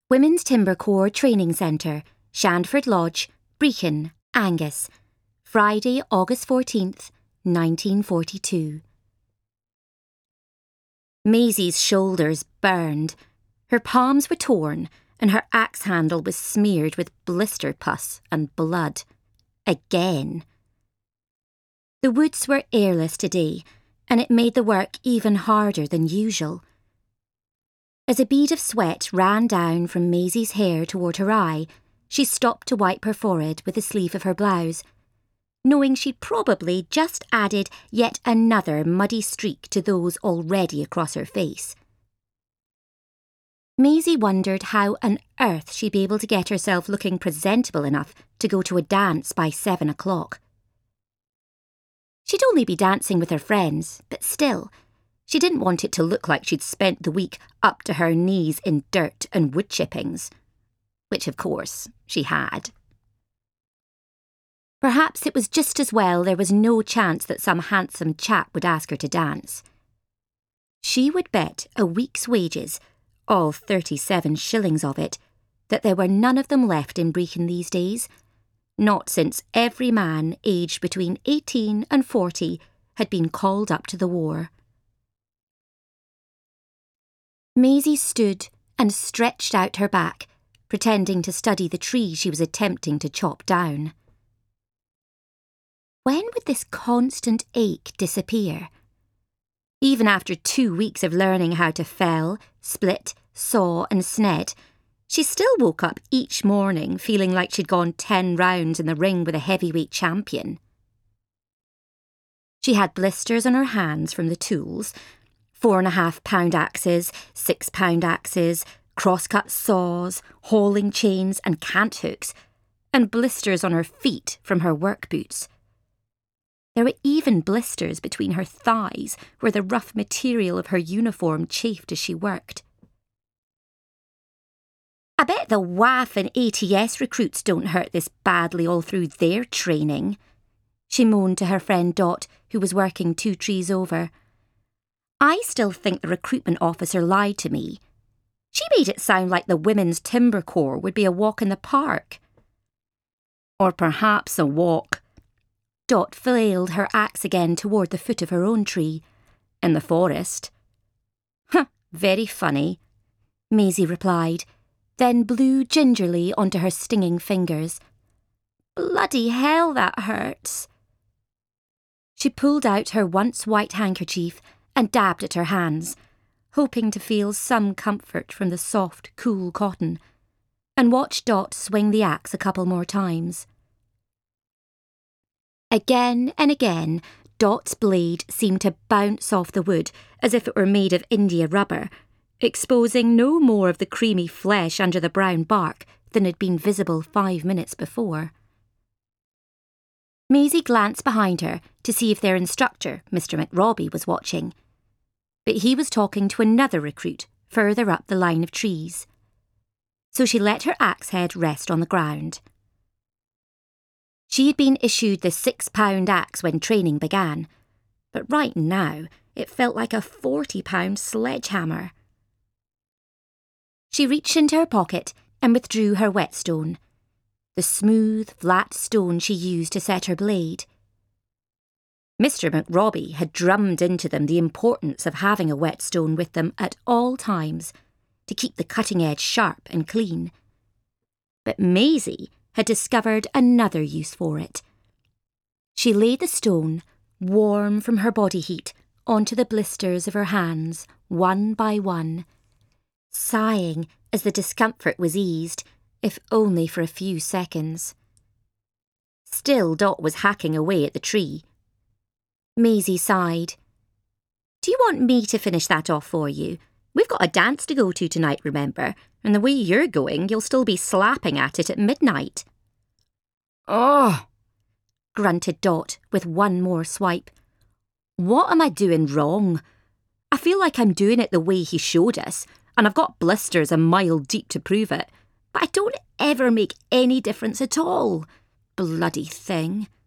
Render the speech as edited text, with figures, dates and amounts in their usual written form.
Women's Timber Corps Training Centre, Shandford Lodge, Brechin, Angus. Friday, August 14th, 1942. Maisie's shoulders burned. Her palms were torn, and her axe handle was smeared with blister pus and blood. Again. The woods were airless today, and it made the work even harder than usual. As a bead of sweat ran down from Maisie's hair toward her eye, she stopped to wipe her forehead with the sleeve of her blouse, knowing she'd probably just added yet another muddy streak to those already across her face. Maisie wondered how on earth she'd be able to get herself looking presentable enough to go to a dance by 7 o'clock. She'd only be dancing with her friends, but still, she didn't want it to look like she'd spent the week up to her knees in dirt and wood chippings, which of course she had. Perhaps it was just as well there was no chance that some handsome chap would ask her to dance. She would bet a week's wages, all 37 shillings of it, that there were none of them left in Brechin these days, not since every man aged between 18 and 40 had been called up to the war. Maisie stood and stretched out her back, pretending to study the tree she was attempting to chop down. When would this constant ache disappear? Even after 2 weeks of learning how to fell, split, saw and snet, she still woke up each morning feeling like she'd gone 10 rounds in the ring with a heavyweight champion. She had blisters on her hands from the tools, 4.5-pound axes, 6-pound axes, crosscut saws, hauling chains and cant hooks, and blisters on her feet from her work boots. There were even blisters between her thighs where the rough material of her uniform chafed as she worked. I bet the WAF and ATS recruits don't hurt this badly all through their training, she moaned to her friend Dot, who was working 2 trees over. I still think the recruitment officer lied to me. She made it sound like the Women's Timber Corps would be a walk in the park. Or perhaps a walk. Dot flailed her axe again toward the foot of her own tree. In the forest. Huh, very funny, Maisie replied, then blew gingerly onto her stinging fingers. Bloody hell, that hurts. She pulled out her once white handkerchief and dabbed at her hands, hoping to feel some comfort from the soft, cool cotton, and watched Dot swing the axe a couple more times. Again and again, Dot's blade seemed to bounce off the wood as if it were made of India rubber, exposing no more of the creamy flesh under the brown bark than had been visible 5 minutes before. Maisie glanced behind her to see if their instructor, Mr. McRobbie, was watching, but he was talking to another recruit further up the line of trees. So she let her axe head rest on the ground. She had been issued the 6-pound axe when training began, but right now it felt like a 40-pound sledgehammer. She reached into her pocket and withdrew her whetstone, the smooth, flat stone she used to set her blade. Mr. McRobbie had drummed into them the importance of having a whetstone with them at all times to keep the cutting edge sharp and clean. But Maisie had discovered another use for it. She laid the stone, warm from her body heat, onto the blisters of her hands, one by one, sighing as the discomfort was eased, if only for a few seconds. Still Dot was hacking away at the tree. Maisie sighed. Do you want me to finish that off for you? We've got a dance to go to tonight, remember, and the way you're going, you'll still be slapping at it at midnight. Oh, grunted Dot with one more swipe. What am I doing wrong? I feel like I'm doing it the way he showed us, and I've got blisters a mile deep to prove it, but I don't ever make any difference at all. Bloody thing.